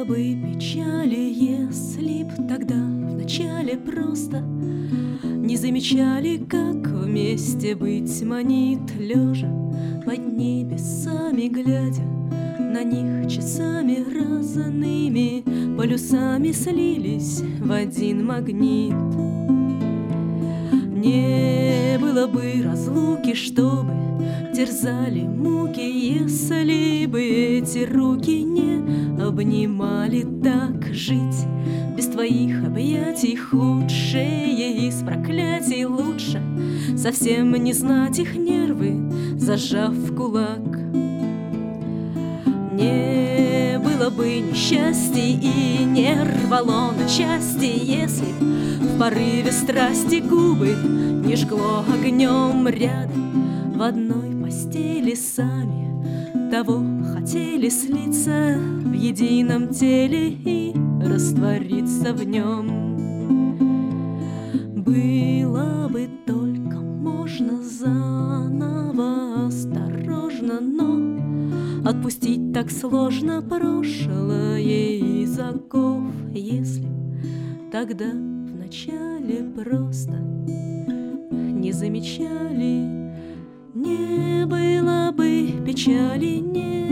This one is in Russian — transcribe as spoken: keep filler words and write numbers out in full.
было бы печали, если б тогда вначале просто не замечали, как вместе быть манит, лежа под небесами, глядя на них часами разными полюсами слились в один магнит. Не было бы разлуки, чтобы терзали муки, если бы эти руки не обнимали. Так жить без твоих объятий худшее из проклятий, лучше совсем не знать их, нервы зажав в кулак. Не было бы несчастий и не рвало на части, если в порыве страсти губы не жгло огнем рядом в одной постели. Сами того хотели слиться в едином теле и раствориться в нем. Было бы только можно заново, осторожно, но отпустить так сложно прошлое из оков, если тогда вначале просто не замечали. Не было бы печали, не